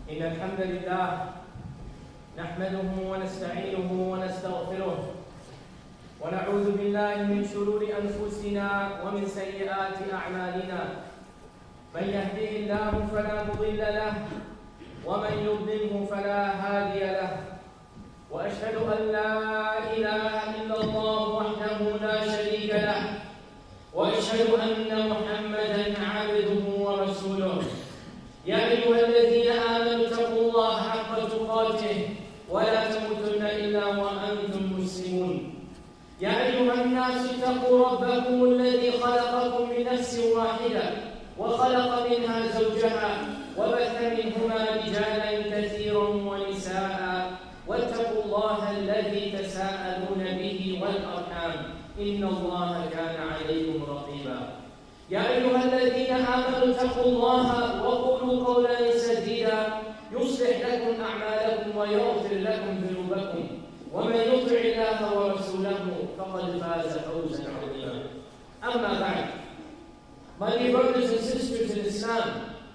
إن الحمد لله نحمده ونستعينه ونستغفره ونعوذ بالله من شرور أنفسنا ومن سيئات أعمالنا من يهده الله فلا مضل له ومن يضلله فلا هادي له وأشهد أن لا إله إلا الله وحده لا شريك له وأشهد أن محمدا عبده ورسوله يا أيها الذين آمنوا اتقوا الله حق تقاته ولا تموتن إلا وأنتم مسلمون يا أيها الناس اتقوا ربكم الذي خلقكم من نفس واحدة وخلق منها زوجها وبث منهما رجالا كثيرا ونساء واتقوا الله الذي تساءلون به والأرحام إن الله كان عليكم رقيبا يا أيها الذين آمنوا اتقوا الله وقولوا قولا سديدا يصلح لكم أعمالكم ويغفر لكم ذنوبكم ومن يطع الله ورسوله فقد فاز فوزا عظيما أما بعد. My dear brothers and sisters in Islam,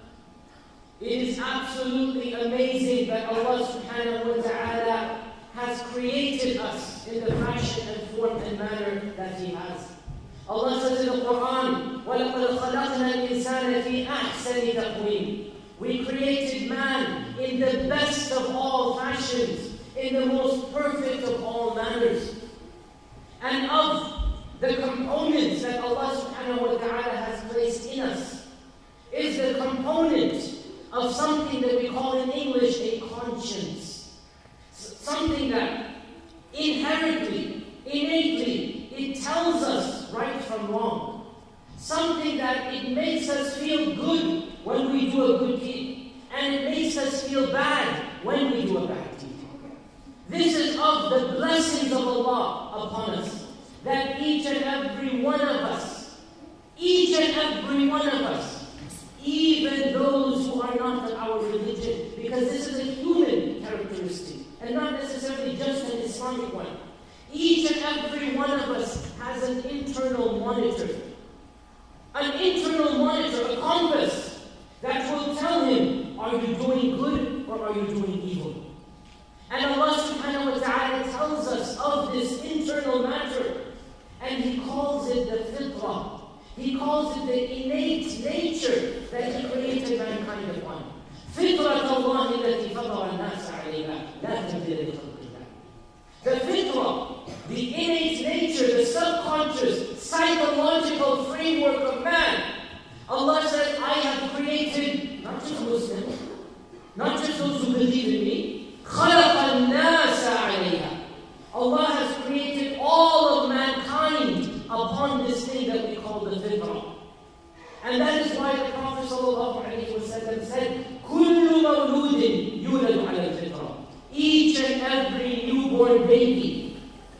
it is absolutely amazing that Allah subhanahu wa ta'ala has created us in the fashion and form and manner that He has. Allah says in the Quran, وَلَقَدْ خَلَقْنَا الْإِنسَانَ فِي أَحْسَنِ تَقْوِيمٍ. We created man in the best of all fashions, in the most perfect of all manners. And of the components that Allah subhanahu wa ta'ala has placed in us is the component of something that we call in English a conscience. Something that inherently, innately, it tells us right from wrong. Something that it makes us feel good when we do a good deed. And it makes us feel bad when we do a bad deed. This is of the blessings of Allah upon us. That each and every one of us, even those who are not of our religion, because this is a human characteristic, and not necessarily just an Islamic one. Each and every one of us has an internal monitor. An internal monitor, a compass, that will tell him, are you doing good or are you doing evil? And Allah subhanahu wa ta'ala tells us of this internal matter, and He calls it the fitrah. He calls it the innate nature that He created mankind upon. فِطْرَةَ اللَّهِ الَّتِي فَطَرَ النَّاسَ عَلَيْهَا لَا تَبْدِيلَ لِخَلْقِ اللَّهِ. The fitrah, the innate nature, the subconscious, psychological framework of man. Allah says, I have created not just Muslims, not just those who believe in me, خَلَقَ النَّاسَ عَلَيْهَا. Allah has created all of mankind upon this thing that we call the fitrah. And that is why the Prophet ﷺ said, كُلُّ مَوْلُودٍ يُولَدُ عَلَى الْفِطْرَةِ. Each and every newborn baby,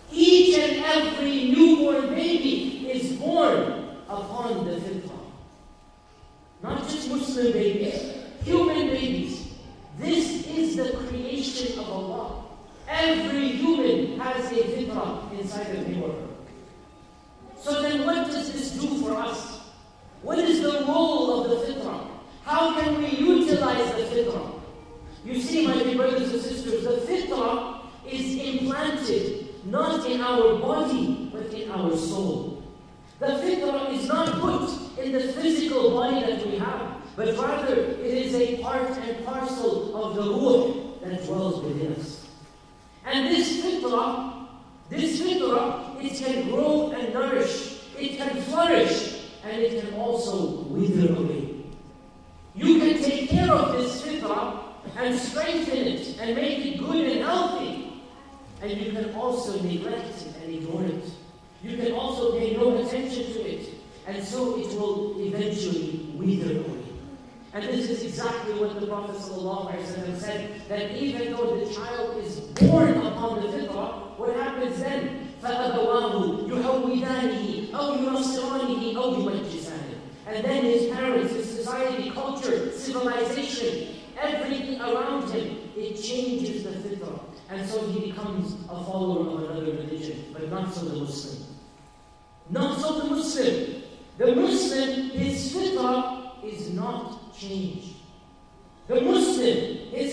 is born upon the fitrah. Not just Muslim babies, human babies. This is the creation of Allah. Every human has a fitrah inside of him or her. So then what does this do for us? What is the role of the fitrah? How can we utilize the fitrah? You see, my dear brothers and sisters, the fitrah is implanted not in our body, but in our soul. The fitrah is not put in the physical body that we have, but rather it is a part and parcel of the ruh that dwells within us. And this fitrah, it can grow and nourish, it can flourish, and it can also wither away. You can take care of this fitrah and strengthen it and make it good and healthy. And you can also neglect it and ignore it. You can also pay no attention to it. And so it will eventually wither away. And this is exactly what the Prophet ﷺ said, that even though the child is born upon the fitrah, what happens then? فَأَبَوَاهُ يُحَوِّدَانِهِ أَوْ يُنَصِّرَانِهِ أَوْ يُمَجِّسَانِهِ. And then his parents, his society, culture, civilization, everything around him, it changes the fitrah. And so he becomes a follower of another religion, but not so the Muslim. Not so the Muslim. The Muslim, his fitrah is not changed. The Muslim, his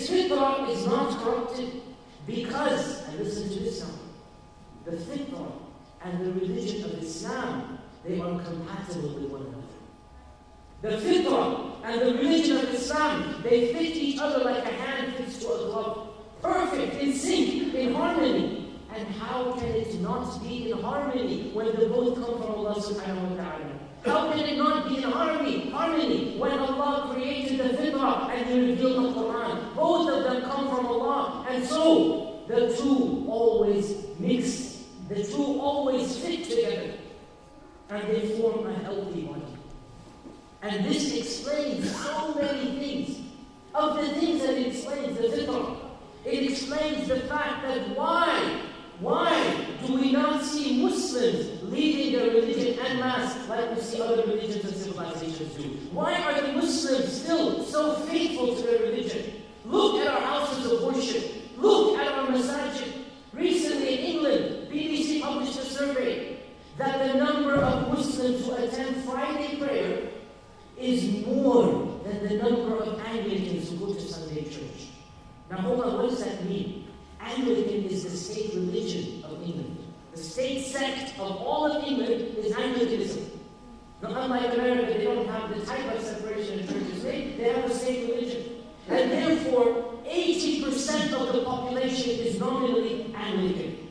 Its fitrah is not corrupted because, and listen to this now, the fitrah and the religion of Islam, they are compatible with one another. The fitrah and the religion of Islam, they fit each other like a hand fits to a glove. Perfect, in sync, in harmony. And how can it not be in harmony when they both come from Allah subhanahu wa ta'ala? How can it not be in harmony when Allah created the fitrah and He revealed the Quran? Both of them come from Allah. And so, the two always mix. The two always fit together. And they form a healthy body. And this explains so many things. Of the things that it explains, the fitrah, it explains the fact that why do we not see Muslims leaving their religion en masse like we see other religions and civilizations do? Why are the Muslims still so faithful to their religion? Look at our houses of worship. Look at our masajid. Recently in England, BBC published a survey that the number of Muslims who attend Friday prayer is more than the number of Anglicans who go to Sunday church. Now hold on, what does that mean? Anglican is the state religion of England. The state sect of all of England is Anglicanism. Now, unlike America, they don't have the type of separation in churches. They have a state religion. And therefore, 80% of the population is nominally Anglican.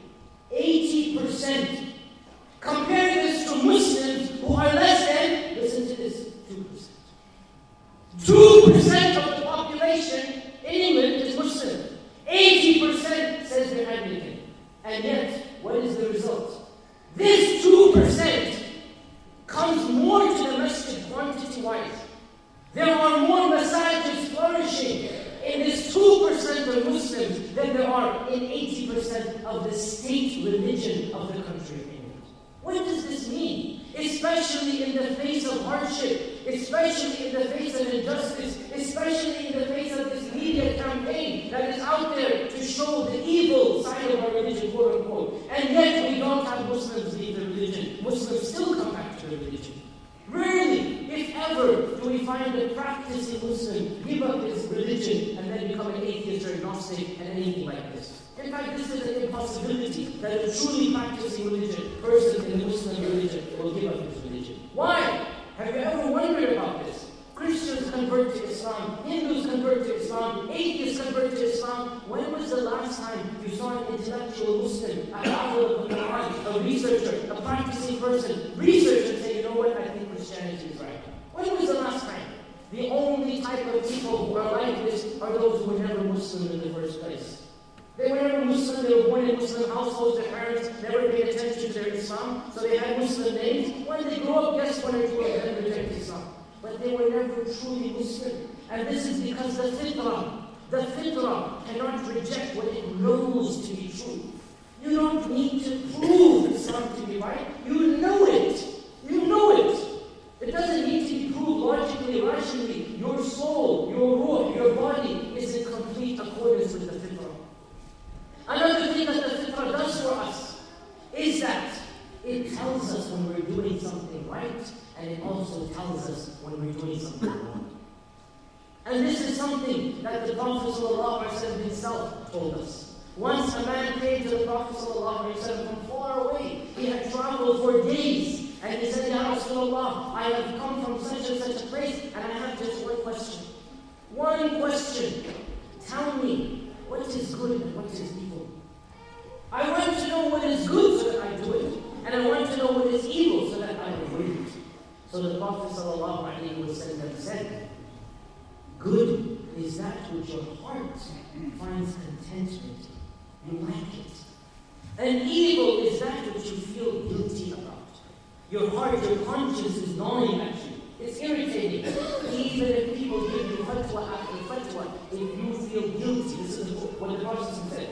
80%. Compare this to Muslims who are less than, listen to this, 2%. 2% of the population in England is Muslim. 80% says they're Anglican. And yet, what is the result? This 2% comes more to the masjid quantity-wise. There are more masajids flourishing in this 2% of Muslims than there are in 80% of the state religion of the country of England. What does this mean? Especially in the face of hardship, especially in the face of injustice, especially in the face of this media campaign that is out there to show the evil side of our religion, quote unquote. And yet we don't have Muslims leave the religion. Muslims still come back to the religion. Rarely, if ever, do we find a practicing Muslim give up his religion and then become an atheist or agnostic and anything like this. In fact, this is an impossibility that a truly practicing person in the Muslim religion will give up his religion. Why? Have you ever wondered about this? Christians convert to Islam, Hindus convert to Islam, atheists convert to Islam. When was the last time you saw an intellectual Muslim, a hafiz of the Quran, a researcher, a practicing person, research and say, you know what, I think Christianity is right? When was the last time? The only type of people who are like this are those who were never Muslim in the first place. They were never Muslim, they were born in Muslim households, their parents never paid attention to their Islam, so they had Muslim names. When they grew up, yes, one or two of them rejected Islam. But they were never truly Muslim. And this is because the fitrah cannot reject what it knows to be true. You don't need to prove Islam to be right. You know it. You know it. It doesn't need to be proved logically, rationally. Your soul, your ruh, your body is in complete accordance with the fitrah. Another thing that the fitrah does for us is that it tells us when we're doing something right, and it also tells us when we're doing something wrong. And this is something that the Prophet ﷺ himself told us. Once a man came to the Prophet ﷺ from far away. He had traveled for days. And he said, Ya Rasulullah, I have come from such and such a place, and I have just one question. One question. Tell me, what is good and what is evil? I want to know what is good so that I do it. And I want to know what is evil so that I avoid it. So the Prophet ﷺ said, good is that which your heart finds contentment. You like it. And evil is that which you feel guilty about. Your heart, your conscience is gnawing at you. It's irritating. Even if people give you fatwa after fatwa, if you feel guilty, this is what the Prophet said.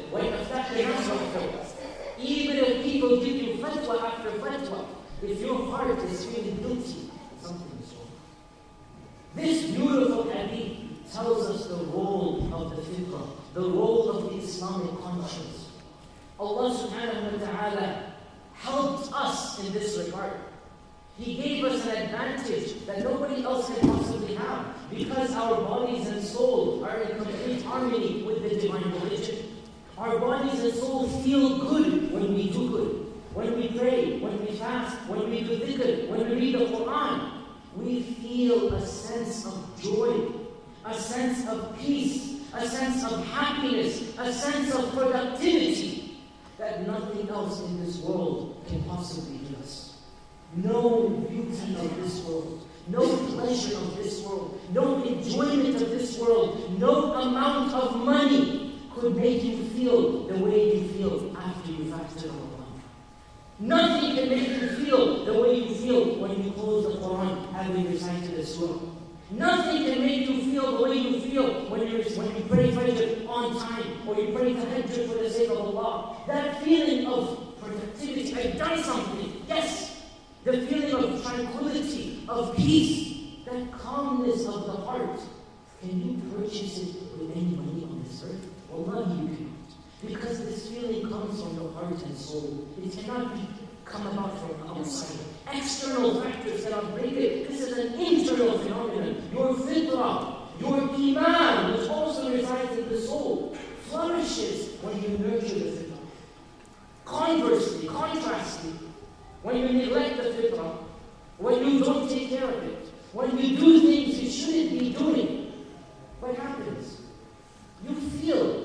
Even if people give you fatwa after fatwa, if your heart is feeling guilty, something is wrong. This beautiful hadith tells us the role of the fitrah, the role of the Islamic conscience. Allah subhanahu wa ta'ala helped us in this regard. He gave us an advantage that nobody else can possibly have, because our bodies and soul are in complete harmony with the divine religion. Our bodies and soul feel good when we do good. When we pray, when we fast, when we do dhikr, when we read the Quran, we feel a sense of joy, a sense of peace, a sense of happiness, a sense of productivity that nothing else in this world can possibly give us. No beauty of this world, no pleasure of this world, no enjoyment of this world, no amount of money could make you feel the way you feel after you fasted Ramadan. Nothing can make you feel the way you feel when you close the Quran having recited the surah. Nothing can make you feel the way you feel when you pray Fajr on time, or you pray Tahajjud for the sake of Allah. That feeling of productivity, I've done something, yes. The feeling of tranquility, of peace, that calmness of the heart. Can you purchase it with any money on this earth? Wallahi, you cannot. Because this feeling comes from your heart and soul. It cannot come about from outside. External factors cannot bring it. This is an internal phenomenon. Your fitrah, your iman, which also resides in the soul, flourishes when you nurture the fitrah. Conversely, contrastly, when you neglect the fitrah, when you don't take care of it, when you do things you shouldn't be doing, what happens? You feel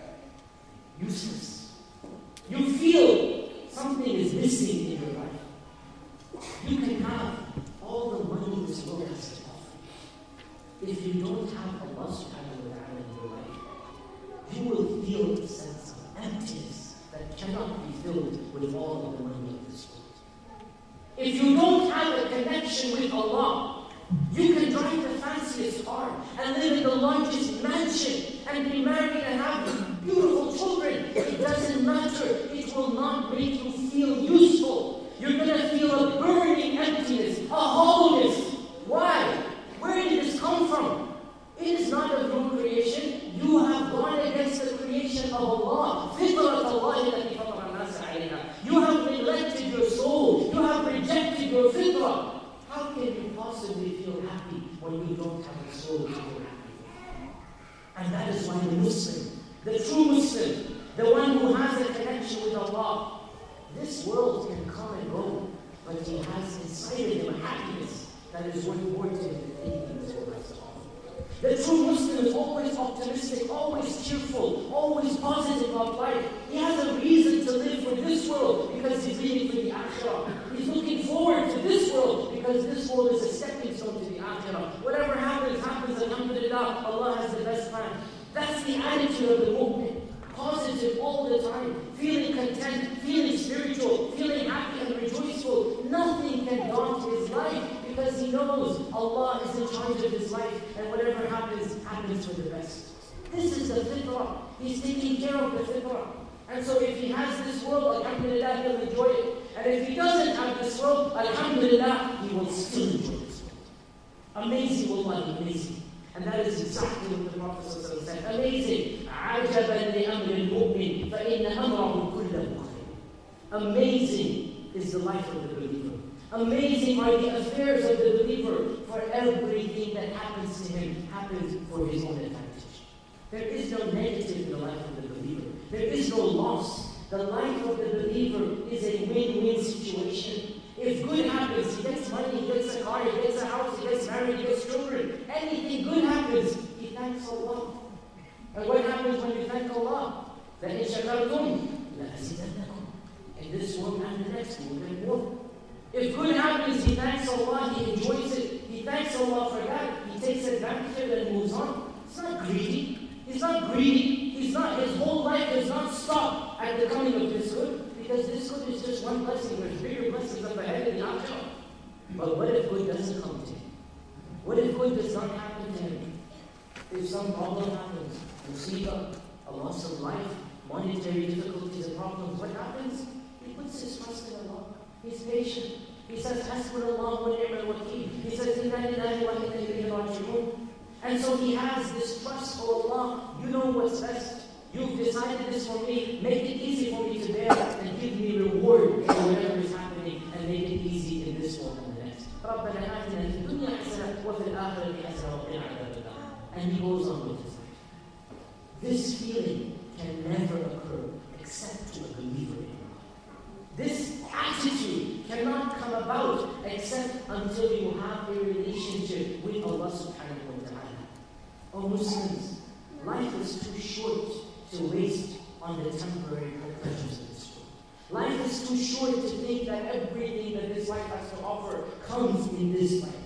useless. You feel something is missing in your life. You can have all the money this world has to offer. If you don't have Allah subhanahu wa ta'ala in your life, you will feel a sense of emptiness that cannot be filled with all of the money of this world. If you don't have a connection with Allah, you can drive the fanciest car and live in the largest mansion and be married and have beautiful children. It doesn't matter. It will not make you feel useful. You're going to feel a burning emptiness, a hollowness. Why? Where did this come from? It is not of your creation. You have gone against the creation of Allah. You have neglected your soul. You have rejected your fitrah. How can you possibly feel happy when you don't have a soul to feel happy? And that is why the Muslim, the true Muslim, the one who has a connection with Allah, this world can come and go, but he has inside of him a happiness that is worth more to him than anything this world has to offer. The true Muslim is always optimistic, always cheerful, always positive about life. He has a reason to live for this world because he's living for the Akhirah. He's looking forward to this world because this world is a stepping stone to the Akhirah. Whatever happens, happens, alhamdulillah, Allah has the best plan. That's the attitude of the mu'min. Positive all the time, feeling content, feeling spiritual, feeling happy and rejoiceful. Nothing can daunt his life because he knows Allah is in charge of his life and whatever happens, happens for the best. This is the fitrah. He's taking care of the fitrah. And so if he has this world, alhamdulillah, he'll enjoy it. And if he doesn't have this world, alhamdulillah, he will still enjoy this world. Amazing, wallahi, amazing. And that is exactly what the Prophet said. Amazing. عَجَبًا لِأَمْرِ الْمُؤْمِنِ فَإِنَّ أَمْرَهُ كُلَّهُ خَيْرٌ. Amazing is the life of the believer. Amazing are the affairs of the believer, for everything that happens to him happens for his own advantage. There is no negative in the life of the believer. There is no loss. The life of the believer is a win-win situation. If good happens, he gets money, he gets a car, he gets a house, he gets married, he gets children. Anything good happens, he thanks Allah. And what happens when you thank Allah? لَإِن شَكَرْتُمْ لَأَزِيدَنَّكُمْ. In this world and the next, you will get more. If good happens, he thanks Allah, he enjoys it. He thanks Allah for that. He takes advantage of it and moves on. He's not greedy. He's not greedy. His whole life does not stop at the coming of this good. Because this good is just one blessing. There's bigger blessings up ahead in the Akhirah. But what if good doesn't come to him? What if good does not happen to him? If some problem happens, musibah, a loss of life, monetary difficulties and problems, what happens? He puts his trust in Allah. He's patient. He says, Hasbunallahu wa ni'mal wakeel. He says, Inna lillahi wa inna ilayhi raji'un. And so he has this trust for Allah. You know what's best. You've decided this for me. Make it easy for me to bear and give me reward for whatever is happening and make it easy in this world and the next. رَبَّنَا آتِنَا فِي الدُّنْيَا حَسَنَةً وَفِي الْآخِرَةِ حَسَنَةً وَقِنَا عَذَابَ النَّارِ. And he goes on with his life. This feeling can never occur except to a believer in God. This attitude cannot come about except until you have a relationship with Allah subhanahu wa ta'ala. Oh Muslims, life is too short to waste on the temporary pleasures of this world. Life is too short to think that everything that this life has to offer comes in this life.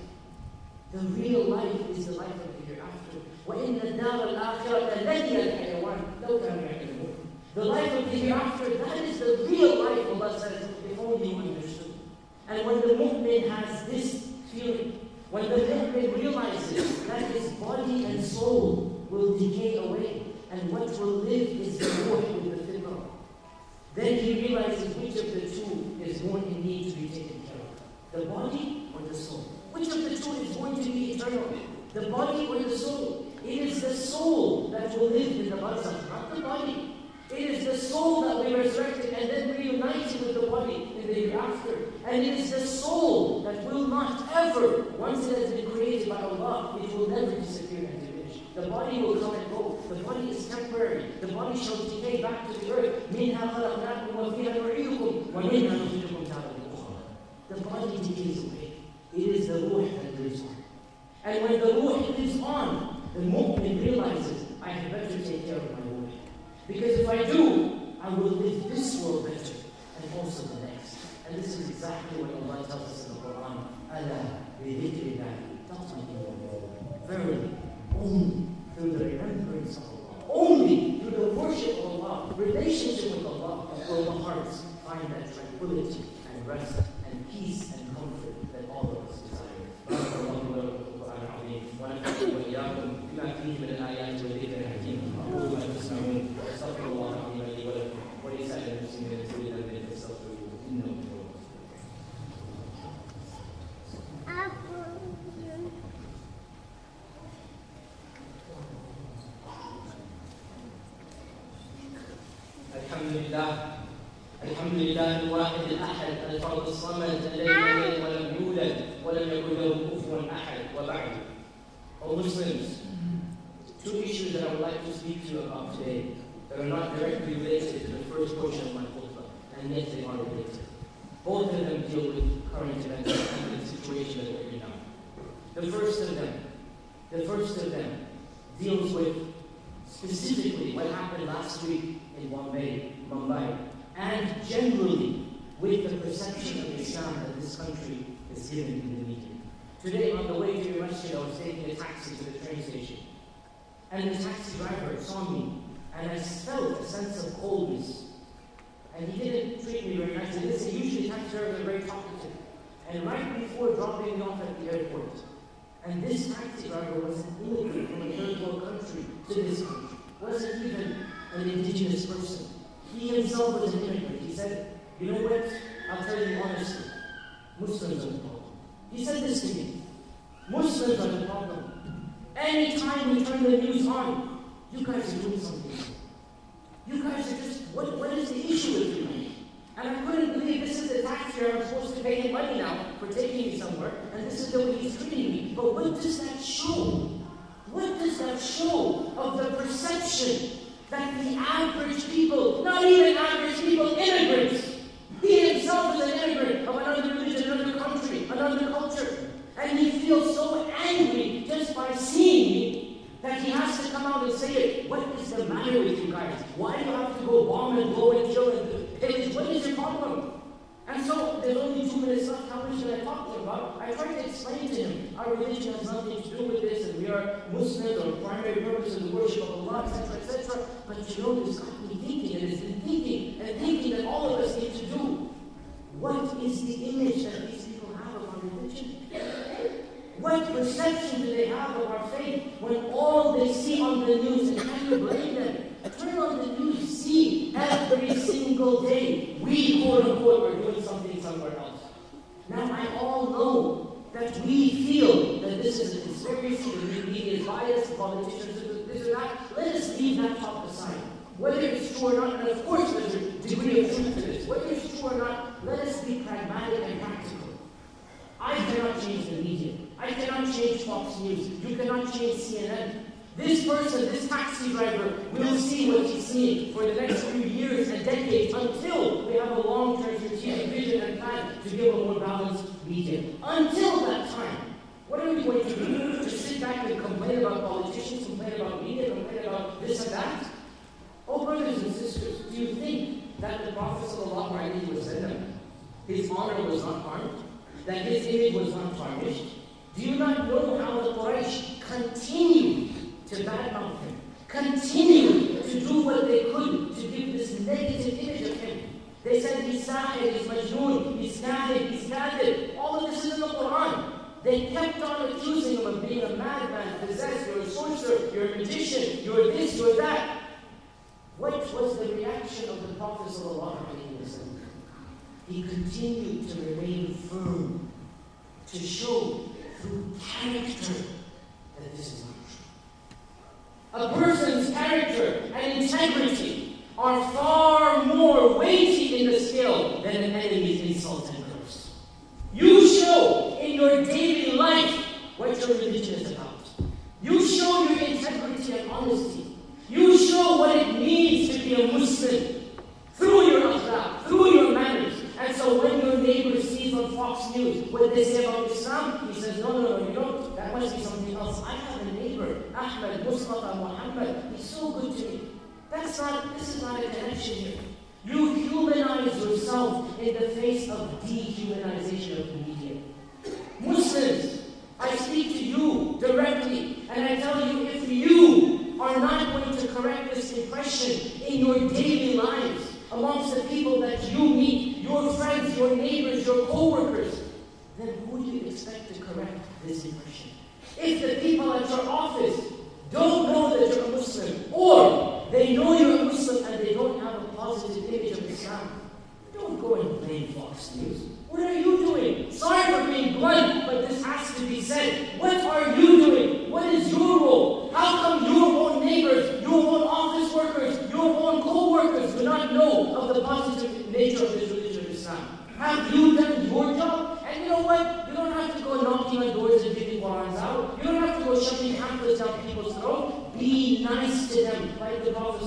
The real life is the life of the hereafter. وَإِنَّ الدَّارَ الْآخِرَةَ لَهِيَ الْحَيَوَانُ لَوْ كَانُوا يَعْلَمُونَ. The life of the hereafter, that is the real life, Allah says, if only you understood. And when the mu'min has this feeling, when the mu'min realizes that his body and soul will decay away, and what will live is the ruh with the fitrah, then he realizes which of the two is more in need to be taken care of. The body or the soul? Which of the two is going to be eternal? The body or the soul? It is the soul that will live in the barzakh, not the body. It is the soul that we resurrected and then reunited with the body in the hereafter. And it is the soul that will not ever, once it has been created by Allah, it will never disappear and diminish. The body will come and go. The body is temporary. The body shall decay back to the earth. مِنْهَا خَلَقْنَاكُمْ وَفِيهَا نُعِيدُكُمْ وَمِنْهَا نُخْرِجُكُمْ تَارَةً أُخْرَى. The body decays away. It is the ruh that lives on. And when the ruh lives on, the mu'min realizes, I had better take care of my ruh. Because if I do, I will live this world better and also the next. And this is exactly what Allah tells us in the Quran. أَلَا بِذِكْرِ اللَّهِ تَطْمَئِنُّ الْقُلُوبُ. Verily, only through the remembrance of Allah, only through the worship of Allah, relationship with Allah, will the hearts find that tranquility and rest and peace and comfort that all of us desire. بارك الله لكم في القرآن العظيم ونفعني وإياكم بما فيه من الآيات والذكر الحكيم. أقول ما تسمعون واستغفر الله العظيم لي ولكم ولسائر المسلمين من كل ذنب فاستغفروه إنه هو الحمد لله الواحد الأحد الفرد الصمد الذي لم يلد ولم يولد ولم يكن له كفوا أحد وبعد. O Muslims, two issues that I would like to speak to you about today that are not directly related to the first portion of my khutbah, and yet they are related. Both of them deal with current events and the situation that we're in now. The first of them deals with specifically what happened last week in Mumbai, and generally with the perception of Islam that this country is given in the media. Today, on the way to your masjid, I was taking a taxi to the train station. And the taxi driver saw me, and I felt a sense of coldness. And he didn't treat me very nicely. Listen, usually taxi drivers are very talkative. And right before dropping me off at the airport, and this taxi driver was an immigrant from a third world country to this country, wasn't even an indigenous person. He himself was an immigrant. He said, you know what? I'll tell you honestly, Muslims are the problem. He said this to me, Muslims are the problem. Anytime we turn the news on, you guys are doing something. You guys are just, what is the issue with you? And I couldn't believe this is the taxpayer I'm supposed to pay him money now for taking me somewhere, and this is the way he's treating me. But what does that show? What does that show of the perception that the average people, not even average people, immigrants, he himself is an immigrant of another religion, another country, another culture, and he feels so angry just by seeing me that he has to come out and say it. What is the matter with you guys? Why do you have to go bomb and blow and kill and pillage? What is your problem? And so, there's only 2 minutes left. How much should I talk to him about? I tried to explain to him, our religion has nothing to do with this, and we are Muslims, our primary purpose is the worship of Allah, etc., etc. But you know, this got me thinking, and it's been thinking that all of us need to do. What is the image that these people have of our religion? What perception do they have of our faith when all they see on the news, and can you blame them? Turn on the news, see every single day, we quote-unquote are doing something somewhere else. Now I all know that we feel that this is a conspiracy, the media is biased, politicians do this or that. Let us leave that talk aside. Whether it's true or not, and of course there's a degree of truth to this, whether it's true or not, let us be pragmatic and practical. I cannot change the media. I cannot change Fox News. You cannot change CNN. This person, this taxi driver, will see what he's seeing for the next few years and decades until we have a long-term strategic vision and plan to give a more balanced media. Until that time, what are we going to do? Just sit back and complain about politicians, complain about media, complain about this and that? Oh, brothers and sisters, do you think that the Prophet ﷺ, his honor was not harmed? That his image was not tarnished? Do you not know how the Quraysh continued to badmouth him, continued to do what they could to give this negative image of him? They said he's sahir, he's majnoon, he's kadhib, he's kadhib. All of this is in the Quran. They kept on accusing him of being a madman, possessed, you're a sorcerer, you're a magician, you're this, you're that. What was the reaction of the Prophet ﷺ? He continued to remain firm, to show through character that this is not true. A person's character and integrity are far more weighty in the scale than an enemy's insult and curse. You show in your daily life what your religion is about. You show your integrity and honesty. You show what it means to be a Muslim through your akhlaq, through your manners. And so when your neighbor sees on Fox News what they say about Islam, he says, no, you know, that must be something else. I have a neighbor, Ahmed, Mustafa, Muhammad. He's so good to me. This is not a connection here. You humanize yourself in the face of dehumanization of the media. Muslims, I speak to you directly, and I tell you, if you are not going to correct this impression in your daily lives, amongst the people that you meet, your friends, your neighbors, your co-workers, then who do you expect to correct this impression? If the people at your office don't know that you're a Muslim, or they know you're a Muslim and they don't have a positive image of Islam, don't go and blame Fox News. What are you doing? Sorry for being blunt, but this has to be said. What are you doing? What is your role? How come your own neighbors, your own office workers, your own co-workers do not know of the positive nature of this religion of Islam? Have you done your job? And you know what? You don't have to go knocking on doors and giving Qurans out. You don't have to go shoving pamphlets down people's throats. Be nice to them, like the Prophet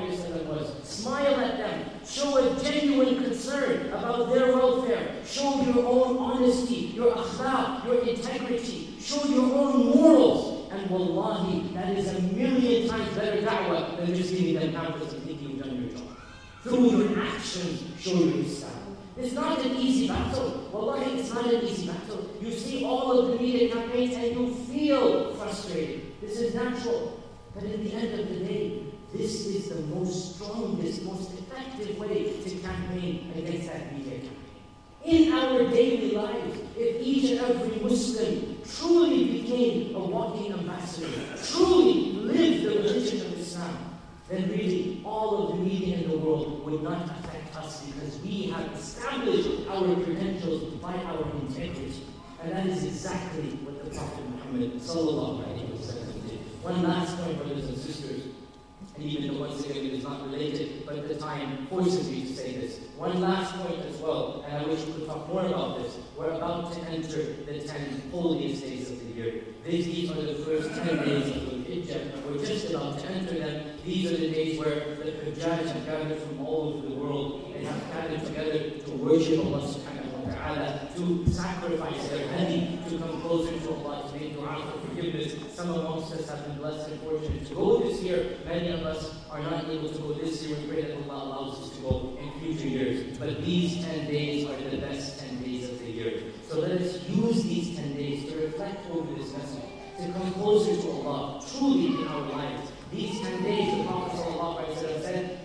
ﷺ was. Smile at them. Show a genuine concern about their welfare. Show your own honesty, your akhlaq, your integrity. Show your own morals. And wallahi, that is 1,000,000 times better da'wah than just giving them pamphlets and thinking you've done your job. Through your actions, show your Islam. It's not an easy battle. Wallahi, it's not an easy battle. You see all of the media campaigns and you feel frustrated. This is natural. But in the end of the day, this is the most strongest, most effective way to campaign against that media campaign. In our daily lives, if each and every Muslim truly became a walking ambassador, truly lived the religion of Islam, then really all of the media in the world would not affect us because we have established our credentials by our integrity. And that is exactly what the Prophet Muhammad ﷺ did. One last point, brothers and sisters, and even though once again it is not related, but the time forces me to say this. One last point as well, and I wish we could talk more about this. We're about to enter the 10 holiest days of the year. These are the first 10 days of the Hijjah. We're just about to enter them. These are the days where the Hujjaj have gathered from all over the world and have gathered together to worship Allah subhanahu wa ta'ala, to sacrifice their hadi, to come closer to Allah, to make dua for forgiveness. Some amongst us have been blessed and fortunate to go this year. Many of us are not able to go this year. We pray that Allah allows us to go in future years. But these 10 days are the best 10 days of the year. So let us use these 10 days to reflect over this message, to come closer to Allah, truly in our lives. These 10 days, the Prophet ﷺ said,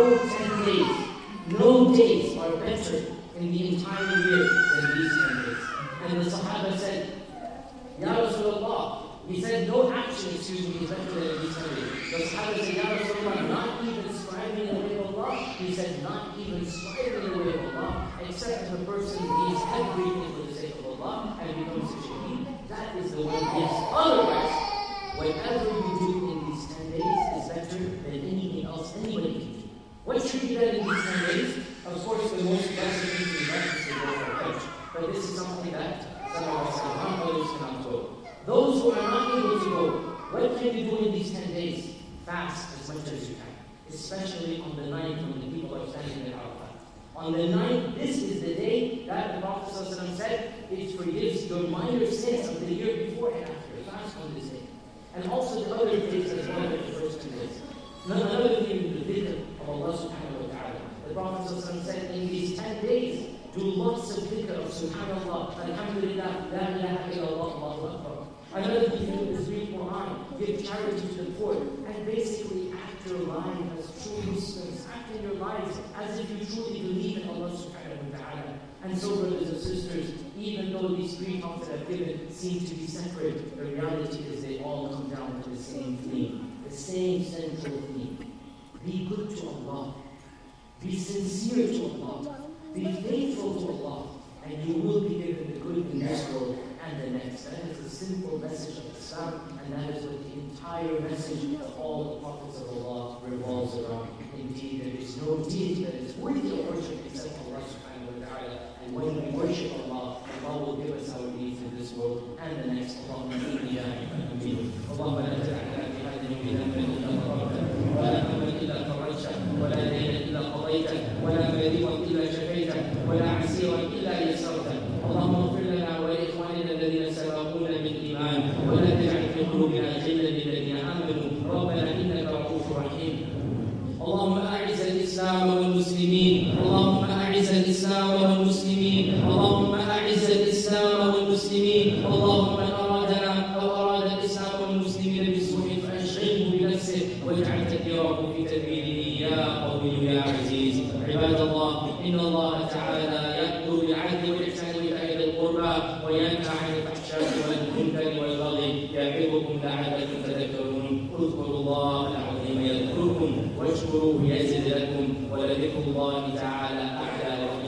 no days are better in the entire year than these 10 days. And the Sahaba said, Ya Rasulullah, he said, no action, is better than these 10 days. The Sahaba said, Ya Rasulullah, not even striving in the way of Allah. He said, not even striving in the way of Allah, except if a person leaves everything for the sake of Allah and becomes a shaheed. That is the one yes. Otherwise, whatever you do in these 10 days is better than anything else anybody can do. What should be done in these 10 days? Of course, the most blessed thing to be done is to go for Hajj. But this is something that Those who are not able to go, what can you do in these 10 days? Fast as much as you can, especially on the 9th when the people are standing in Arafat. On the 9th, this is the day that the Prophet ﷺ said, it forgives your minor sins of the year before and after. Fast on this day. And also the other days as well, the first 2 days. Another thing, the dhikr of Allah subhanahu wa ta'ala. The Prophet ﷺ said, in these 10 days, do lots of dhikr of subhanallah, alhamdulillah, la ilaha illallah, Allahu Akbar. Another thing you do is read Quran, give charity to the poor, and basically act your life as true Muslims. Act in your lives as if you truly believe in Allah subhanahu wa ta'ala. And so, brothers and sisters, even though these 3 talks that I've given seem to be separate, the reality is they all come down to the same theme, the same central theme. Be good to Allah. Be sincere to Allah. Be faithful to Allah. And you will be given the good in this world and the next. That is the simple message of Islam, and that is what the entire message of all the prophets of Allah revolves around. Indeed, there is no deity that is worthy of worship except Allah subhanahu wa ta'ala. And when we worship Allah, Allah will give us our needs in this world and the next. Allahumma inni ya amin. Allahumma la taj'alna fi hadhihi al-dunya illa marratan, wa la hamman illa farajta, wa la daynan illa qadayta, wa la maridan illa shafayta, wa la 'asiran illa yassarta. اللهم اغفر لنا ولإخواننا الذين سبقونا بالإيمان ولا تجعل في قلوبنا غلا للذين آمنوا ربنا إنك رؤوف رحيم. اللهم أعز الإسلام والمسلمين. اللهم أعز الإسلام والمسلمين. اللهم أعز الإسلام والمسلمين. اللهم من أرادنا أو أراد الإسلام والمسلمين بسوء فأشغله بنفسه واجعل تدبيره في تدبيره يا قوي يا عزيز. عباد الله، إن الله تعالى يأمر بالعدل والإحسان وإيتاء ذي القربى وينهى عن الفحشاء والمنكر والبغي يعظكم لعلكم تذكرون. اذكروا الله العظيم يذكركم واشكروه يزد لكم ولذكر الله تعالى أعلى.